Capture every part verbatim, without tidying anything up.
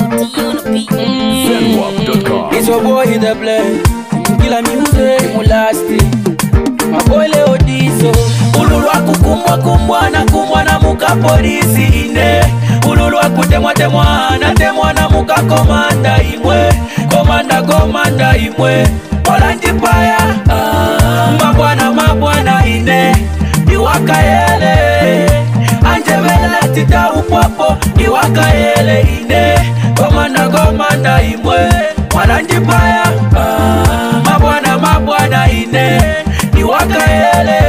Zenwap dot com. It's your boy in the blend. Kila music mulasti. My boy Leo Dizo. Ululu akukumbwa kumbwa na kumbwa na muka polisi ine. Ululu akutemwa temwa na temwa na muka komanda imwe. Komanda komanda imwe. Ola njipaya ah. Mabwana mabwana ine. Iwaka yele Anjevela tita upwapo Iwaka yele ine. Komanda komanda imwe. Ola njipaya ah. Mabwana mabwana ine. Iwaka yele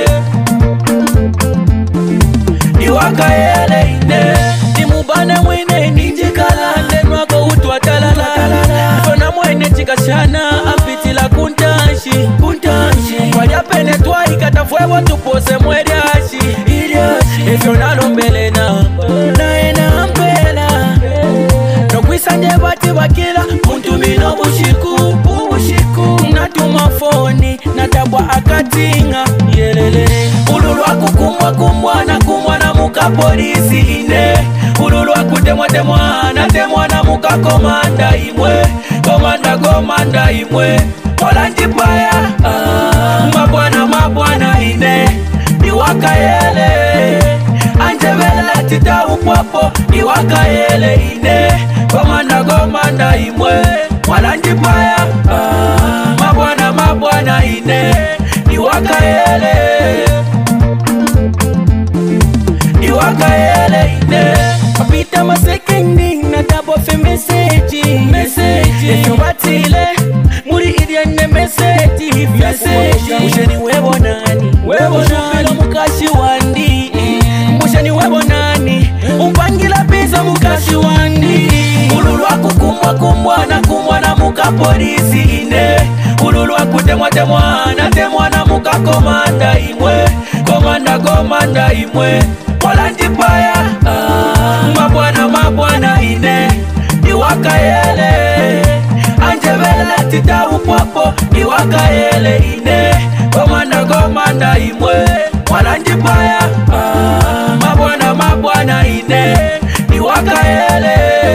Iwaka yele ine. Nimubane mwine nijikala Ndenwako utu watalala Fona mwene chikashana Apitila kuntanshi Kuntanshi Wajapene tuwa ikatafwewa tupose mwediashi Ifyo nalombele na Naena mpela Nokwisa njebati wakila Kuntumino bushiku Bushiku Natuma foni Natabwa akatinga Yelele Ululu akukumwa kumwa na kumwa na muka polisi ine. Ululu akutemwa temwa na temwa na muka komanda imwe. Komanda komanda imwe. Ola njipaya ah. Mabwana mabwana ine. Iwaka yele Anjevela tita upwapo Iwaka yele ine. Komanda komanda imwe. Ola njipaya ah. Mabwana mabwana ine. Iwaka yele Iwaka yele ine. Kapita masekendi na tabo fe meseji Meseji Efyo batile Muri idiane meseji Meseji Musheni webo nani Webo nani Mukashi wandi Musheni webo nani Umpangila pisa mukashi wandi. Ululu akukumwa kumwa na kumwa na muka polisi ine. Ululu akutemwa temwa na temwa na muka komanda imwe. Komanda komanda imwe. Ola njipaya ah. Mabwana mabwana ine. Iwaka yele Anjevela tita upwapo Iwaka yele ine. Komanda komanda imwe. Ola njipaya ah. Mabwana mabwana ine. Iwaka yele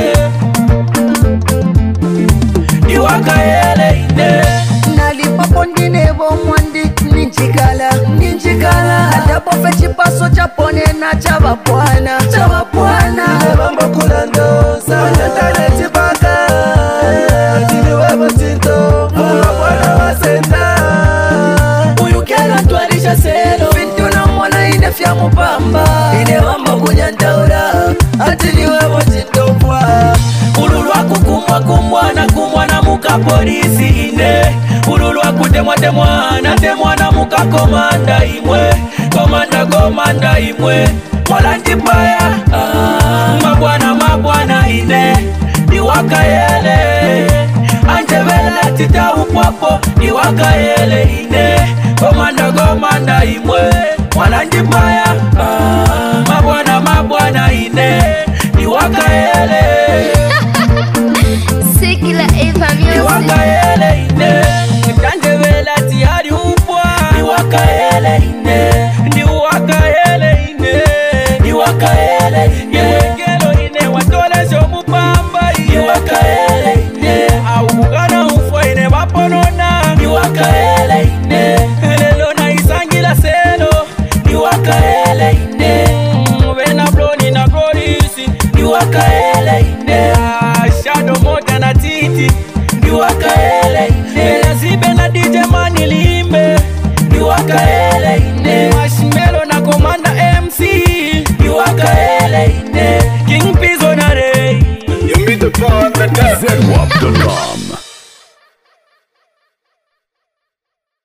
Iwaka yele ine. Nalipapo ndinebo mwandi ninjikala Ninjikala Atabo fechi paso chapone na chava puana Chava puana Nebambo kulandosa Wanyatane chipaka Atili webo chito Mula wana wasenda Uyukela ntwarisha selo Fintu na mwana inefya mupamba Inebambo kunyantaura Atili webo chito pwa. Ululu akukumwa kumwa na kumwa na muka polisi ine. Ululu akutemwa temwa na temwa na muka komanda imwe. Komanda komanda imwe. Ola njipaya ah. Mabwana mabwana ine. Iwaka yele Anjevela tita upwapo Iwaka yele ine. Komanda komanda imwe. Ola njipaya ah. Mabwana mabwana ine. Iwaka yele Sekila Eva Music. Iwaka yele ine. Anjevela tiyari upwa. Iwaka yele ine. Ndi uwaka yele ine. Iwaka yele ine. Iwekelo ine watole shomu pamba. Iwaka yele ine. Awugana ufwa ine waponona. Iwaka yele ine. Lelo na isangila selo. Iwaka yele ine. Wena bloni na glorisi. Iwaka yele ine. Shadow moja na titi. Iwaka yele ine. Zibe na D J mani limbe. Iwaka yele ine. Marshmello na komanda M C. Iwaka yele ine. King Pizzo na Ray. Zenwap dot com.